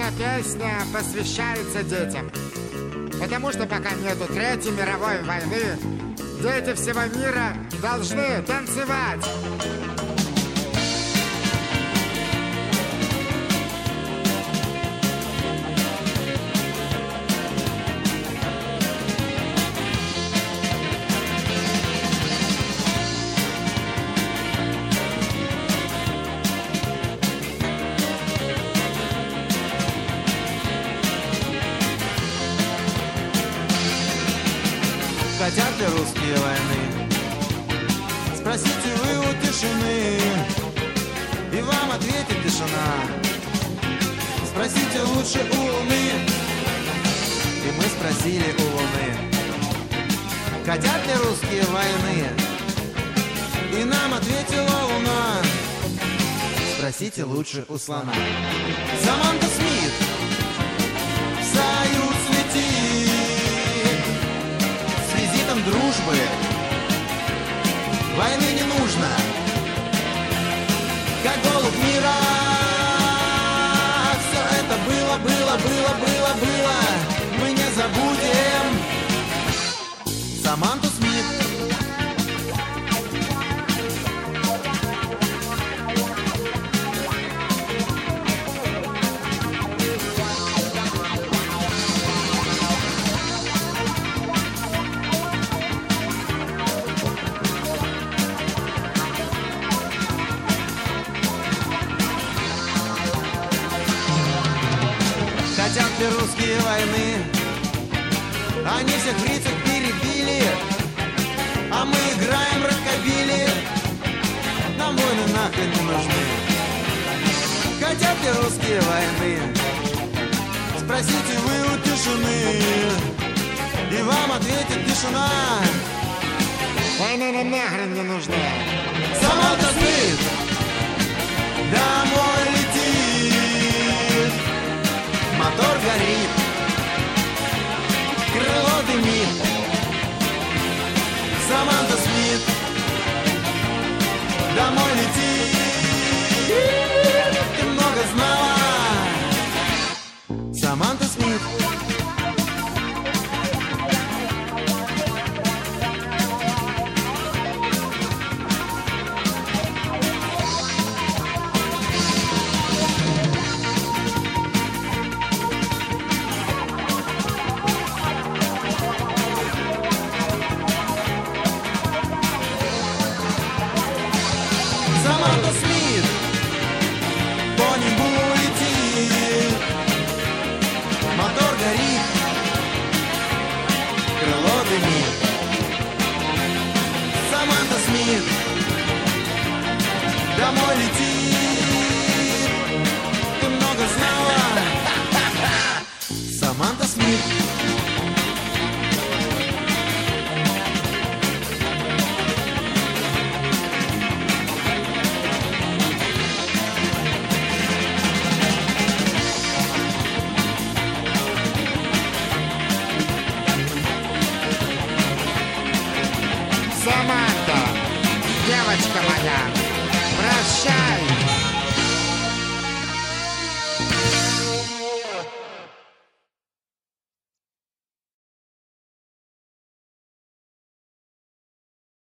Эта песня посвящается детям. Потому что пока нету Третьей мировой войны, дети всего мира должны танцевать. Хотят ли русские войны? Спросите вы у тишины, и вам ответит тишина. Спросите лучше у Луны, и мы спросили у Луны. Хотят ли русские войны? И нам ответила Луна. Спросите лучше у слона. Саманта Смит в Союз летит с визитом дружбы. Войны не нужно, как голубь мира. Все это было. Мы не забудем Саманту Смит. Хотят ли русские войны? Они всех фрицев перебили, а мы играем рокобили. Нам войны нахрен не нужны. Хотят ли русские войны? Спросите вы у тишины, и вам ответит тишина. Войны нам нахрен не нужны. Саманта Смит домой летит. Мотор горит, крыло дымит. Саманта Смит домой летит. Ты много знала, Саманта Смит. Саманта Смит по небу летит. Мотор горит, крыло дымит. Саманта Смит домой летит. Ты много знала, Саманта Смит. Саманта, девочка моя, прощай.